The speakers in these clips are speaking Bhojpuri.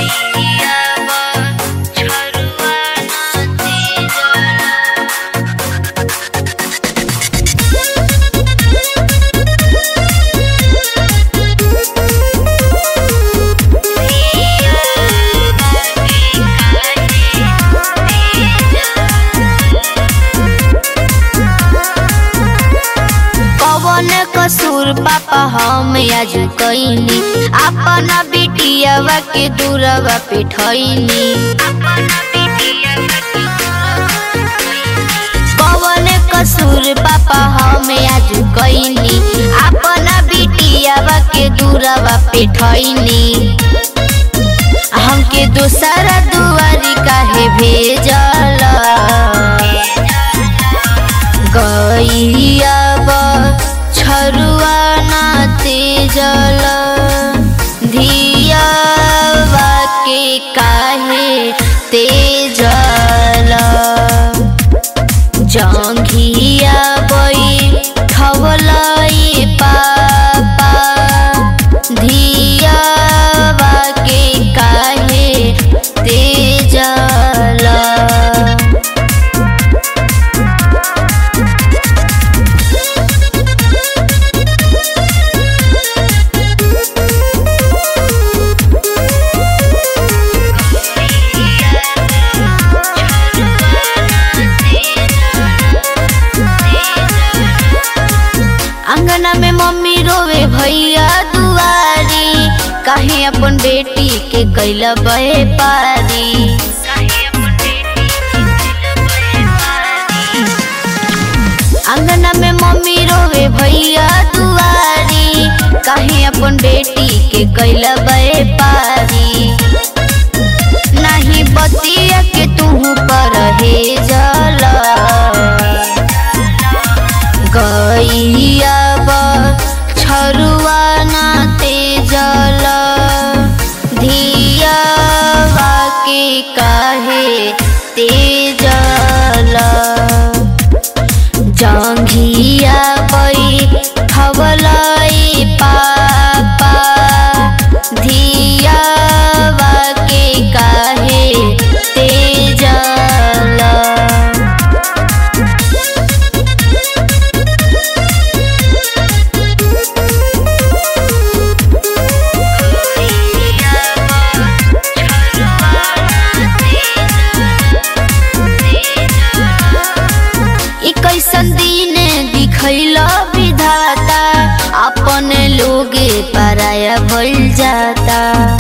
कसूर पापा हम आज कईनी अपना बिटियावा के दूरवा पे ठईनी। कौन कसूर पापा हम आज कईनी अपना बिटियावा के दूरवा पे ठईनी। हमके दूसरा दुआरी काहे भेजल गईया छरुआ ना तेजल धियावा के काहे तेजल जंघिया बैठवलई पापा धियावा के काहे तेजल। अंगना में मम्मी रोवे भैया दुआरी काहे अपन बेटी के कैला बहे पारी। अंगना में मम्मी रोवे भैया दुआरी काहे अपन बेटी के कैला बहे पारी। नहीं बतिया के तू परहेजल गईया छरुआ ना तेजल धियावा के काहे तेजल जंघिया बैठवलई पापा धियावा के काहे तेजल। कैसन दिन दिखैला विधाता अपने लोगे पराया भइल जाता।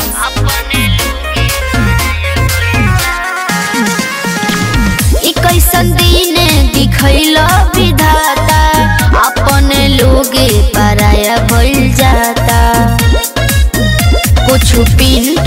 कैसन दिन दिखैला विधाता अपने लोगे पराया भइल जाता। कुछ पिन